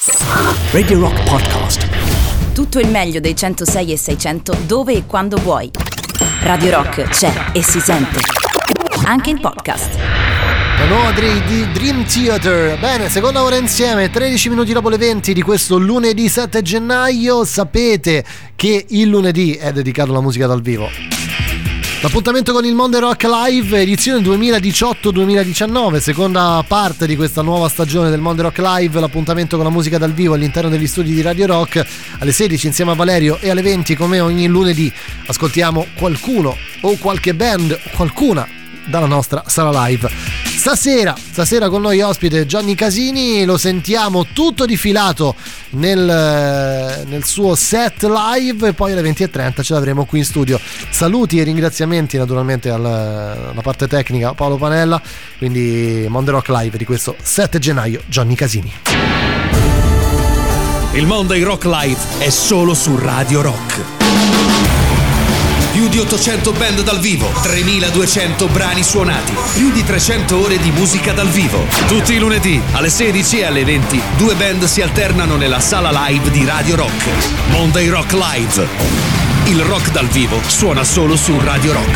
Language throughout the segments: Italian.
Radio Rock Podcast. Tutto il meglio dei 106 e 600 dove e quando vuoi. Radio Rock c'è e si sente anche in podcast. La nuova di Dream Theater. Bene, seconda ora insieme, 13 minuti dopo le 20 di questo lunedì 7 gennaio. Sapete che il lunedì è dedicato alla musica dal vivo. L'appuntamento con il Monday Rock Live, edizione 2018-2019, seconda parte di questa nuova stagione del Monday Rock Live, l'appuntamento con la musica dal vivo all'interno degli studi di Radio Rock, alle 16 insieme a Valerio e alle 20 come ogni lunedì ascoltiamo qualcuno o qualche band, qualcuna dalla nostra sala live. Stasera con noi ospite Gianni Casini, lo sentiamo tutto difilato nel suo set live e poi alle 20:30 ce l'avremo qui in studio. Saluti e ringraziamenti naturalmente alla parte tecnica Paolo Panella, quindi Monday Rock Live di questo 7 gennaio, Gianni Casini. Il Monday Rock Live è solo su Radio Rock. Più di 800 band dal vivo, 3200 brani suonati, più di 300 ore di musica dal vivo. Tutti i lunedì alle 16 e alle 20 due band si alternano nella sala live di Radio Rock. Monday Rock Live. Il rock dal vivo suona solo su Radio Rock.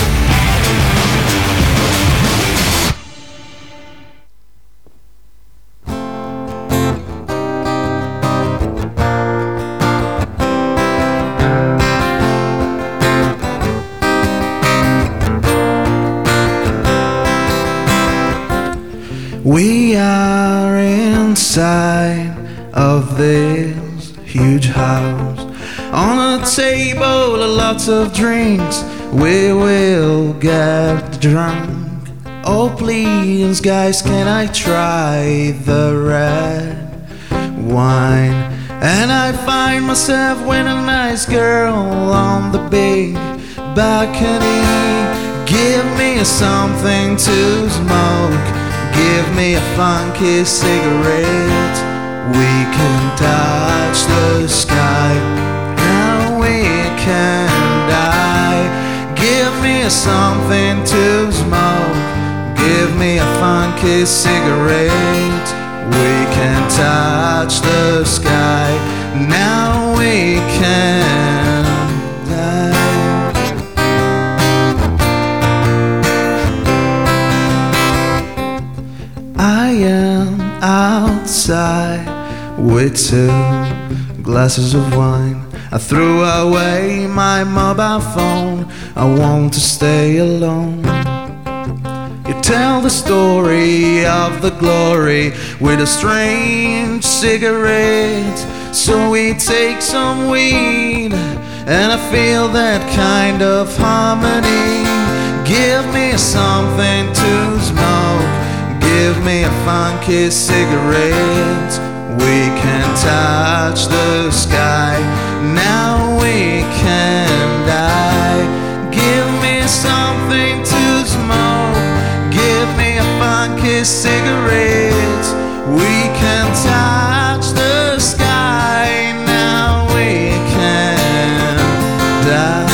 We are inside of this huge house. On a table, lots of drinks. We will get drunk. Oh please, guys, can I try the red wine? And I find myself with a nice girl on the big balcony. Give me something to smoke. Give me a funky cigarette. We can touch the sky. Now we can die. Give me something to smoke. Give me a funky cigarette. We can touch the sky. Now we can die. I am outside with 2 glasses of wine. I threw away my mobile phone. I want to stay alone. You tell the story of the glory with a strange cigarette. So we take some weed and I feel that kind of harmony. Give me something to smoke. Give me a funky cigarette. We can touch the sky. Now we can die. Give me something to smoke. Give me a funky cigarette. We can touch the sky. Now we can die.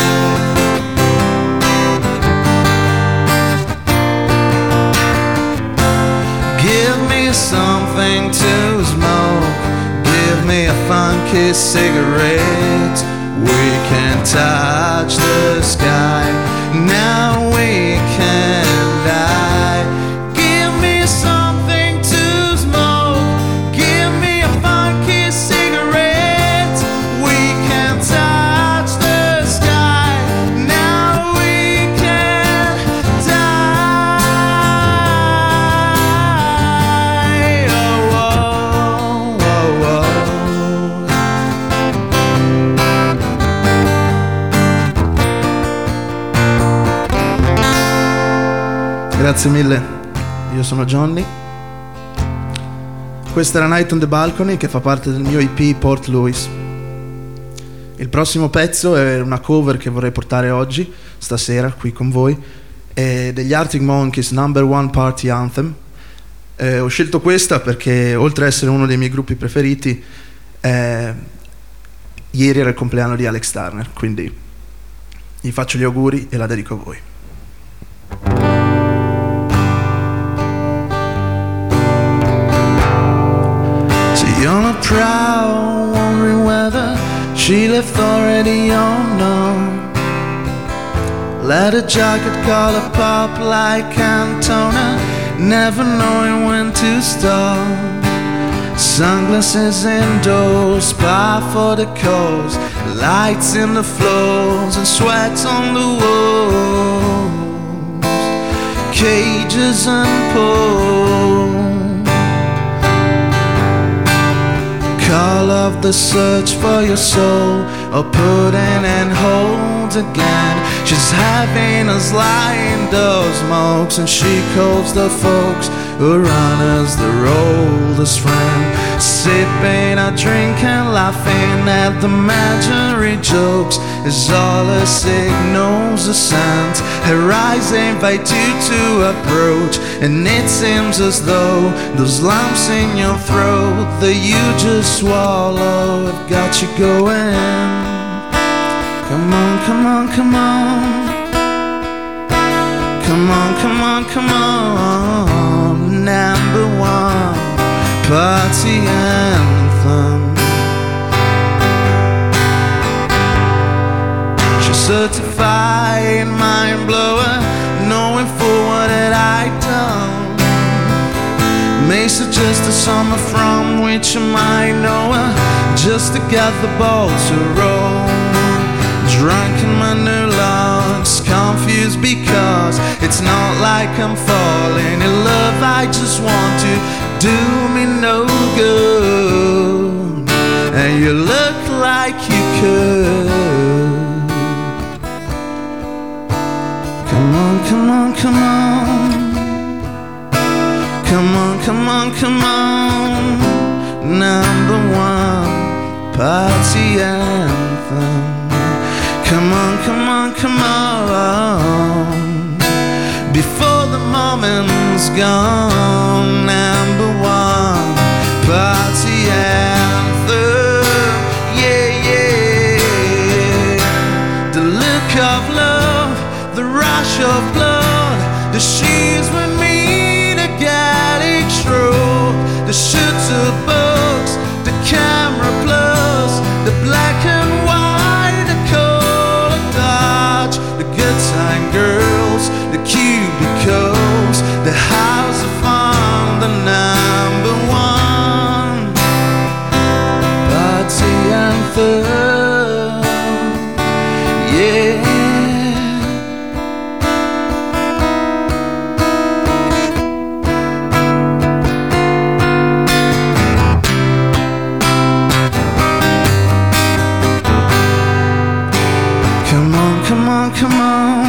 Something to smoke. Give me a funky cigarette. We can touch the sky. Now we can die. Give me something to smoke. Give me a funky cigarette. We can touch the sky. Now we can die. Grazie mille, io sono Johnny. Questa era Night on the Balcony, che fa parte del mio EP Port Louis. Il prossimo pezzo è una cover che vorrei portare oggi, stasera, qui con voi, è degli Arctic Monkeys, Number One Party Anthem. Ho scelto questa perché, oltre ad essere uno dei miei gruppi preferiti, ieri era il compleanno di Alex Turner, quindi gli faccio gli auguri e la dedico a voi. See, you're not prowl, wondering whether she left already or not. Leather jacket, collar pop like Cantona, never knowing when to stop. Sunglasses indoors, bar for the cause, lights in the floors and sweat on the walls. Cages and poles, call of the search for your soul, or put in and hold again. She's having us lying those smokes, and she calls the folks around us their oldest friend. Sipping a drink and laughing at the imaginary jokes is all her signals are sent. Her eyes invite you to approach, and it seems as though those lumps in your throat that you just swallow have got you going. Come on, come on, come on. Come on, come on, come on. Number one party anthem. She's certified mind blower, knowing full what had I done. May suggest a summer from which I might know her, just to get the ball to roll. Drunk in my new looks, confused because it's not like I'm falling in love. I just want to do me no good, and you look like you could. Come on, come on, come on. Come on, come on, come on. Number one party anthem. Come on, come on, come on. Before the moment's gone. Number one party anthem. Yeah, yeah. The look of love, the rush of blood, the she's with me, the Gallic stroke, the shooter books, the camera plus, the black and white, the color dodge, the good time girls, the cubicles, the house of fun, the number one party anthem. Yeah. Come on, come on, come on.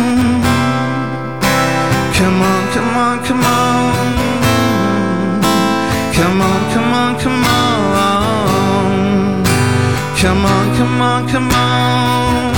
Come on, come on, come on. Come on, come on, come on. Come on, come on, come on.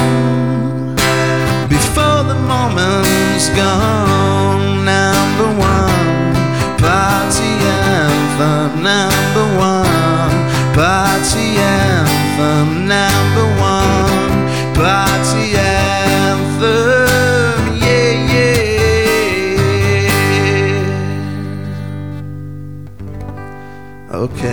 Before the moment's gone. Number one party anthem. Number one party anthem. Number one party anthem. Yeah, yeah. Ok.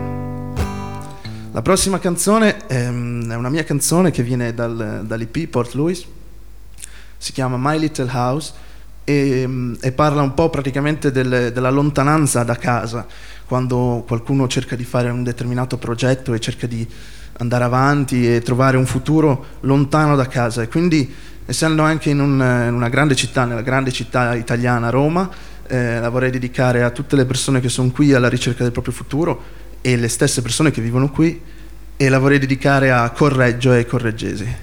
La prossima canzone è una mia canzone che viene dall'EP Port Louis. Si chiama My Little House e parla un po' praticamente della lontananza da casa, quando qualcuno cerca di fare un determinato progetto e cerca di andare avanti e trovare un futuro lontano da casa. E quindi, essendo anche in una grande città, nella grande città italiana, Roma, la vorrei dedicare a tutte le persone che sono qui alla ricerca del proprio futuro e le stesse persone che vivono qui, e la vorrei dedicare a Correggio e ai correggesi.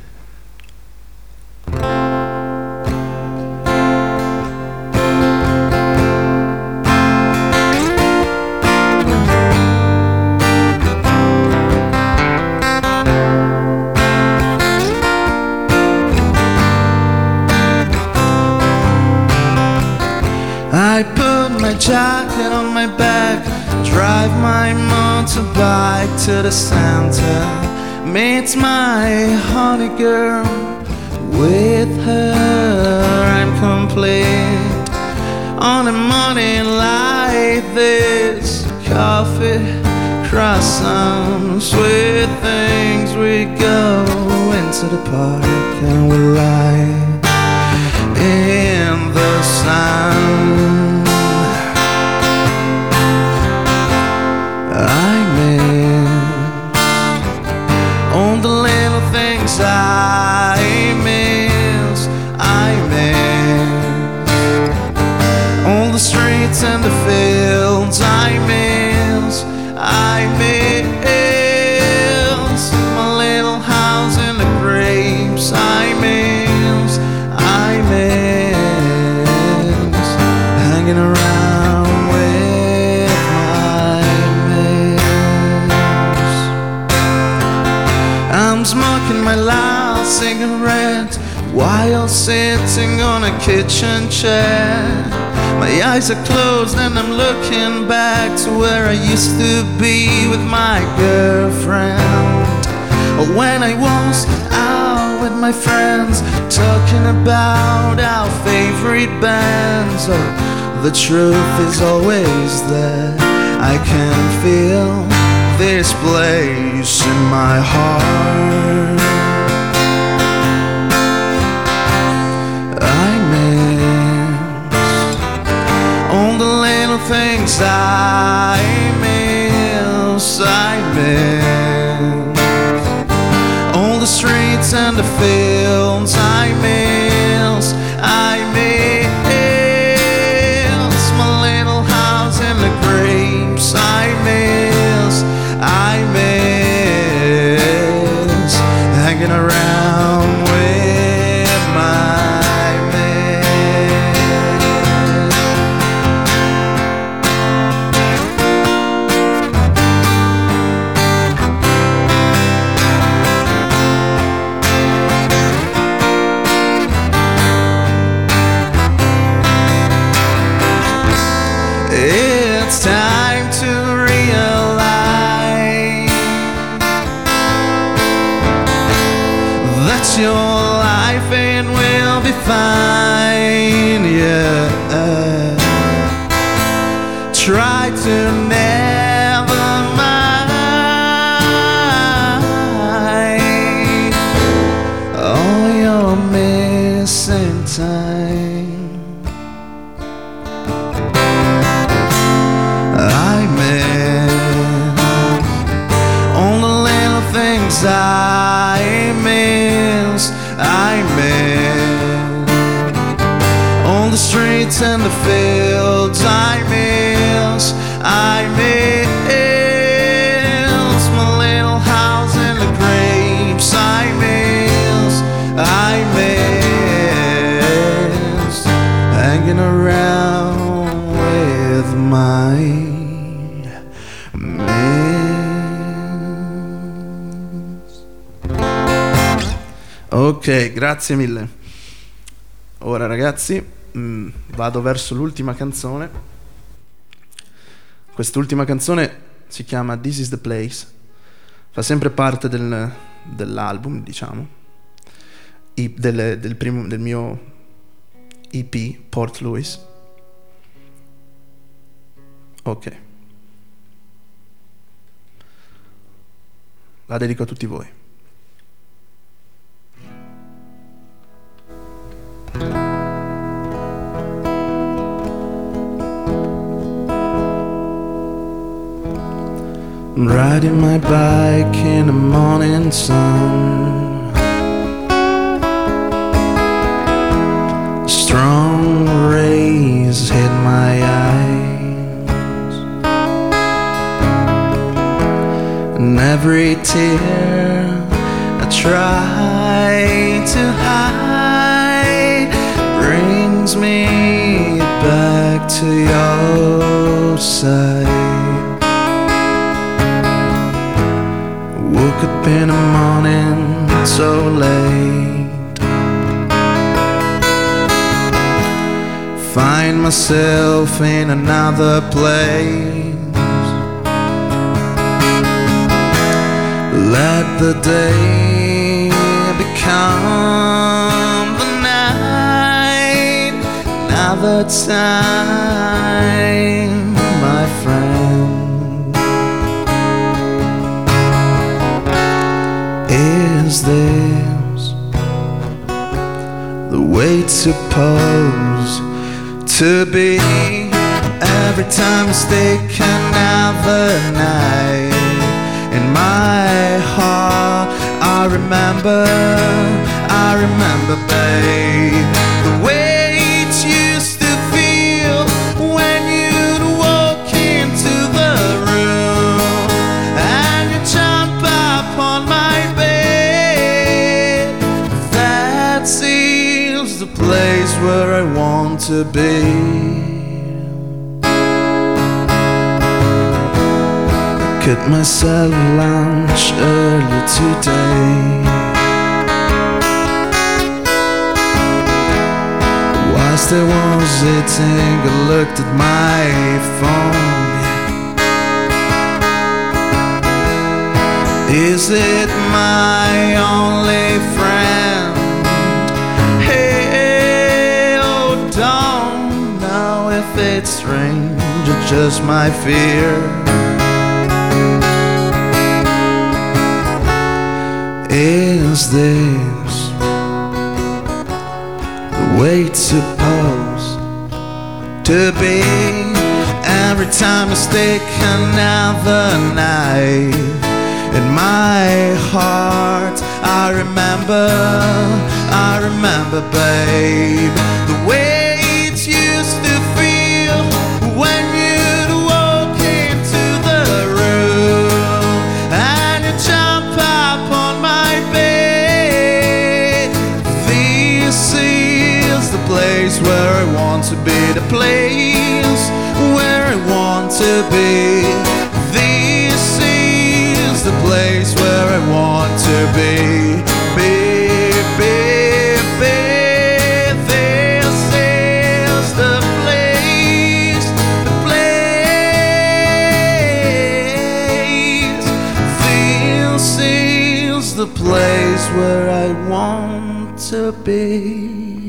I put my jacket on my back, drive my motorbike to the center, meet my honey girl. With her I'm complete. On a morning like this, coffee, across some sweet things. We go into the park and we lie in the sun. I miss all the little things I miss. I miss all the streets and the fields. I miss my little house in the grapes. I miss hanging around with my mates. I'm smoking my last cigarette while sitting on a kitchen chair. My eyes are closed and I'm looking back to where I used to be with my girlfriend. Or when I was out with my friends, talking about our favorite bands. Oh, the truth is always there. I can feel this place in my heart. I miss all the little things I miss. I miss all the streets and the fields. I miss my little house in the grapes. I miss hanging around with my mates. It's time to realize that your life it will be fine. Yeah, try to never mind all your missing time. I miss all the little things I miss. I miss all the streets and the fields. I miss my little house in the grapes. I miss hanging around with my mates. Ok, grazie mille. Ora ragazzi, vado verso l'ultima canzone. Quest'ultima canzone si chiama This is the Place. Fa sempre parte dell'album, diciamo, del mio EP Port Louis. Ok, la dedico a tutti voi. I'm riding my bike in the morning sun. Strong rays hit my eyes, and every tear I try to hide brings me back to your side. Woke up in the morning so late, find myself in another place. Let the day become the night. Another time, my friend. Is this the way it's supposed to be? Every time I take another night in my heart, I remember, babe, the way it used to feel when you'd walk into the room and you jump up on my bed. That seems the place where I want to be. Cut myself lunch earlier today. Whilst I was eating, I looked at my phone. Is it my only friend? Hey, oh, don't know if it's strange or just my fear. Is this the way it's supposed to be? Every time I take another night in my heart, I remember, babe, the way it used to feel when you'd walk into the room and you jump up on my bed. This is the place where I want to be, the place where I want to be. This is the place where I want to be. The place where I want to be.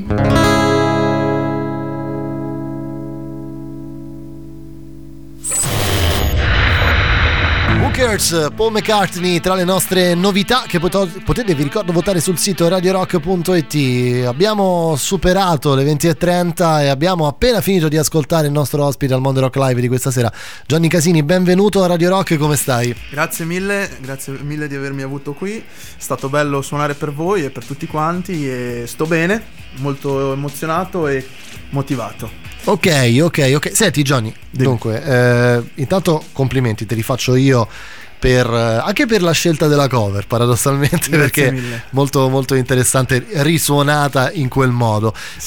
Who Cares, Paul McCartney tra le nostre novità che potete, vi ricordo, votare sul sito radiorock.it. Abbiamo superato le 20:30 e abbiamo appena finito di ascoltare il nostro ospite al Mondo Rock Live di questa sera, Johnny Casini. Benvenuto a Radio Rock, come stai? Grazie mille di avermi avuto qui, è stato bello suonare per voi e per tutti quanti e sto bene, molto emozionato e motivato. Ok. Senti Johnny, dunque, intanto complimenti, te li faccio io anche per la scelta della cover, paradossalmente. Grazie, perché mille. Molto molto interessante, risuonata in quel modo. Sì.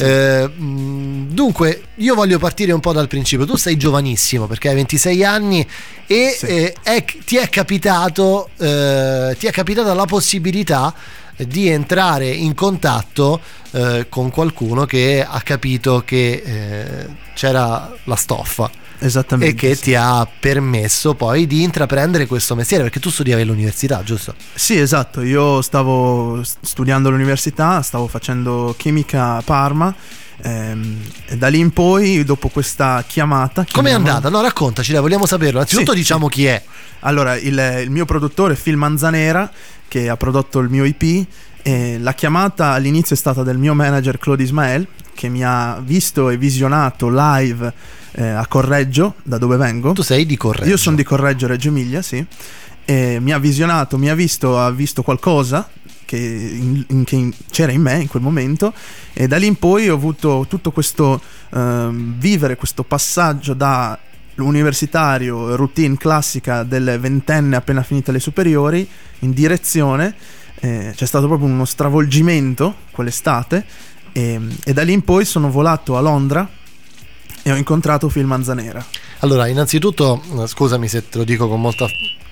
Dunque io voglio partire un po' dal principio. Tu sei giovanissimo perché hai 26 anni e sì. Ti è capitata la possibilità di entrare in contatto con qualcuno che ha capito che c'era la stoffa. Esattamente. E che ti ha permesso poi di intraprendere questo mestiere, perché tu studiavi all'università, giusto? Sì, esatto, io stavo studiando all'università, stavo facendo chimica a Parma e da lì in poi, dopo questa chiamata... Com'è andata? No, raccontaci, vogliamo saperlo. Innanzitutto diciamo chi è. Allora, il mio produttore Phil Manzanera, che ha prodotto il mio EP, e la chiamata all'inizio è stata del mio manager Claude Ismael, che mi ha visto e visionato live a Correggio, da dove vengo. Tu sei di Correggio? Io sono di Correggio, Reggio Emilia, sì. E mi ha visionato, ha visto qualcosa che c'era in me in quel momento, e da lì in poi ho avuto tutto questo vivere questo passaggio da l'universitario, routine classica del ventenne appena finita le superiori, in direzione. C'è stato proprio uno stravolgimento quell'estate, e da lì in poi sono volato a Londra e ho incontrato Phil Manzanera. Allora, innanzitutto, scusami se te lo dico con molta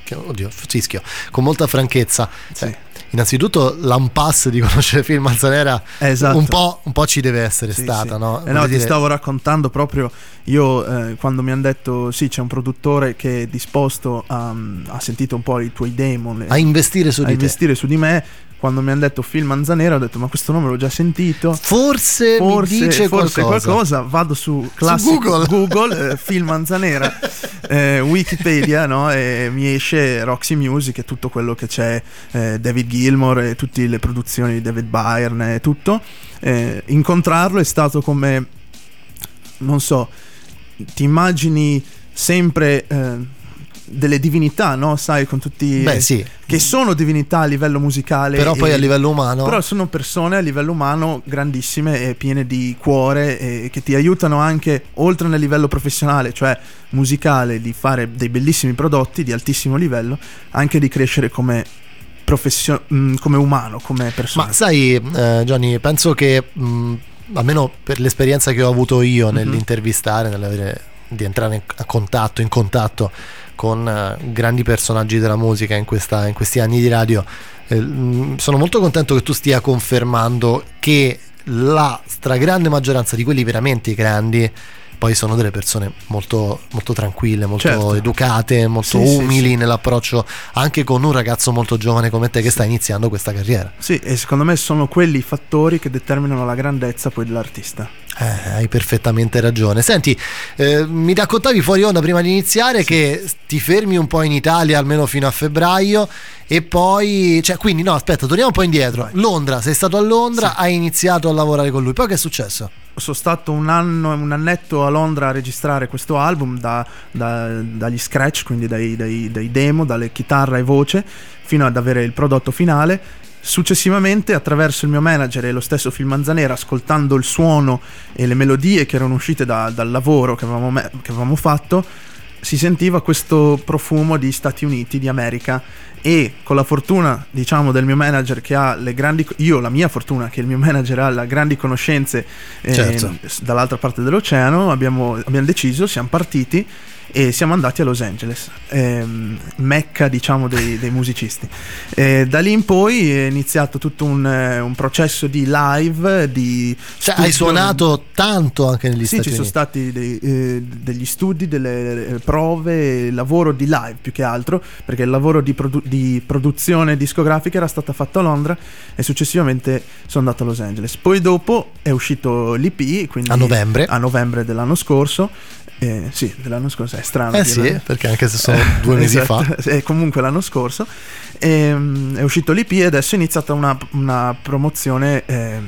franchezza. Sì. Innanzitutto l'impasse di conoscere Phil Manzanera, esatto, un po' ci deve essere stata, sì. No? Ti stavo raccontando proprio io quando mi hanno detto sì, c'è un produttore che è disposto ha sentito un po' i tuoi demon, a investire su di me. Quando mi hanno detto Phil Manzanera ho detto ma questo nome l'ho già sentito, forse mi dice qualcosa. Vado su Google Phil Manzanera, Wikipedia, no? E mi esce Roxy Music e tutto quello che c'è, David Gilmour e tutte le produzioni di David Byrne e tutto. Incontrarlo è stato come, non so, ti immagini sempre delle divinità, no? Sai, con tutti che sono divinità a livello musicale, però poi a livello umano, però sono persone a livello umano grandissime e piene di cuore, e che ti aiutano anche oltre nel livello professionale, cioè musicale, di fare dei bellissimi prodotti di altissimo livello, anche di crescere come come umano, come persona. Ma sai, Johnny, penso che almeno per l'esperienza che ho avuto io nell'intervistare, di entrare in contatto con grandi personaggi della musica in questi anni di radio, sono molto contento che tu stia confermando che la stragrande maggioranza di quelli veramente grandi poi sono delle persone molto, molto tranquille, molto educate, molto umili nell'approccio, anche con un ragazzo molto giovane come te che sta iniziando questa carriera. Sì, e secondo me sono quelli i fattori che determinano la grandezza poi dell'artista. Hai perfettamente ragione. Senti, mi raccontavi fuori onda prima di iniziare che ti fermi un po' in Italia almeno fino a febbraio, e poi quindi no, aspetta, torniamo un po' indietro. Vai. Londra, sei stato a Londra, hai iniziato a lavorare con lui, poi che è successo? Sono stato un annetto a Londra a registrare questo album dagli scratch, quindi dai demo, dalle chitarra e voce, fino ad avere il prodotto finale. Successivamente, attraverso il mio manager e lo stesso Phil Manzanera, ascoltando il suono e le melodie che erano uscite dal lavoro che avevamo fatto, si sentiva questo profumo di Stati Uniti, di America. E con la fortuna, diciamo, del mio manager che ha la mia fortuna che il mio manager ha le grandi conoscenze dall'altra parte dell'oceano, abbiamo deciso, siamo partiti e siamo andati a Los Angeles, mecca, diciamo, dei musicisti. Da lì in poi è iniziato tutto un processo di live, hai suonato tanto anche negli Stati Uniti. Ci sono stati degli studi, delle prove, lavoro di live più che altro, perché il lavoro di produzione discografica era stato fatto a Londra, e successivamente sono andato a Los Angeles. Poi dopo è uscito l'EP, quindi a novembre dell'anno scorso. Dell'anno scorso, è strano. Perché anche se sono 2 mesi fa. Comunque l'anno scorso è uscito l'EP, e adesso è iniziata una promozione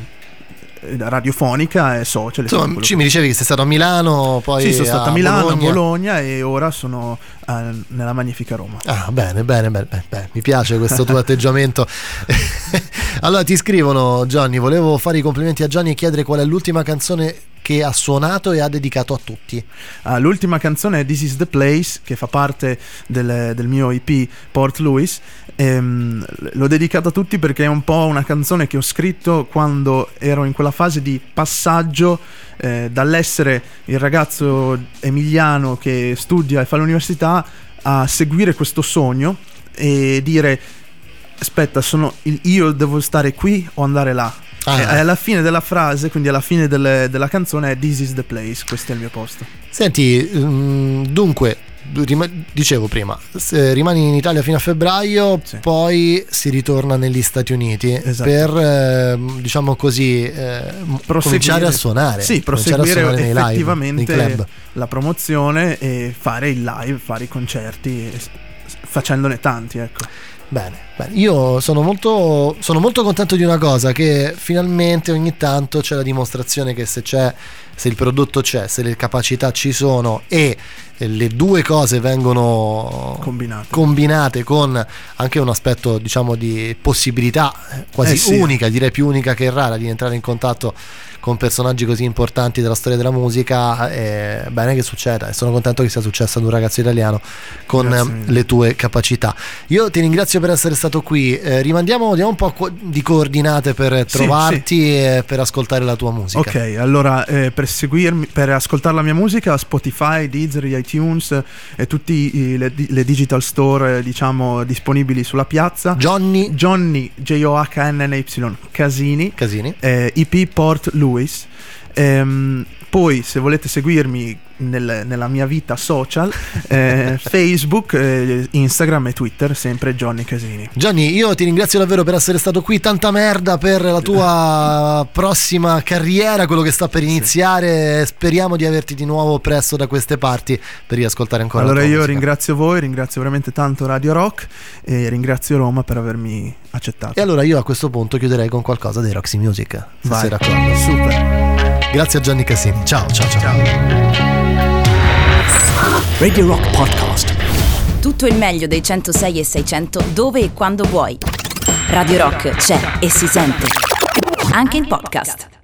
radiofonica e social. Insomma, mi dicevi che sei stato a Milano, poi sono stato a Milano, a Bologna, e ora sono nella magnifica Roma. Bene, mi piace questo tuo atteggiamento. Allora ti scrivono: Johnny, volevo fare i complimenti a Johnny e chiedere qual è l'ultima canzone che ha suonato e ha dedicato a tutti. L'ultima canzone è This Is The Place, che fa parte del mio EP Port Louis. L'ho dedicato a tutti perché è un po' una canzone che ho scritto quando ero in quella fase di passaggio dall'essere il ragazzo emiliano che studia e fa l'università a seguire questo sogno e dire: aspetta, io devo stare qui o andare là. E alla fine della frase, quindi alla fine della canzone, è This Is The Place, questo è il mio posto. Senti, dunque, dicevo prima, rimani in Italia fino a febbraio, poi si ritorna negli Stati Uniti per diciamo così cominciare a suonare. Proseguire nei effettivamente live, nei club. La promozione e fare il live, fare i concerti, facendone tanti, ecco. Bene, io sono molto contento di una cosa, che finalmente ogni tanto c'è la dimostrazione che se il prodotto c'è, se le capacità ci sono e le due cose vengono combinate con anche un aspetto, diciamo, di possibilità quasi unica, direi più unica che rara, di entrare in contatto con personaggi così importanti della storia della musica, è bene che succeda, e sono contento che sia successo ad un ragazzo italiano con le tue capacità. Io ti ringrazio per essere stato qui, diamo un po' di coordinate per trovarti e per ascoltare la tua musica. Ok, allora per ascoltare la mia musica, Spotify, Deezer, iTunes e tutti le digital store, diciamo, disponibili sulla piazza. Johnny Johnny Casini EP Port Louis. Poi se volete seguirmi nella mia vita social, Facebook, Instagram e Twitter, sempre Johnny Casini. Gianni, io ti ringrazio davvero per essere stato qui, tanta merda per la tua prossima carriera, quello che sta per iniziare. Speriamo di averti di nuovo presto da queste parti per riascoltare ancora. Allora io musica. ringrazio voi, ringrazio veramente tanto Radio Rock e ringrazio Roma per avermi accettato. E allora io a questo punto chiuderei con qualcosa dei Roxy Music. Se sei d'accordo. Super. Grazie a Gianni Casini. Ciao. Radio Rock Podcast. Tutto il meglio dei 106 e 600 dove e quando vuoi. Radio Rock c'è e si sente. Anche in podcast.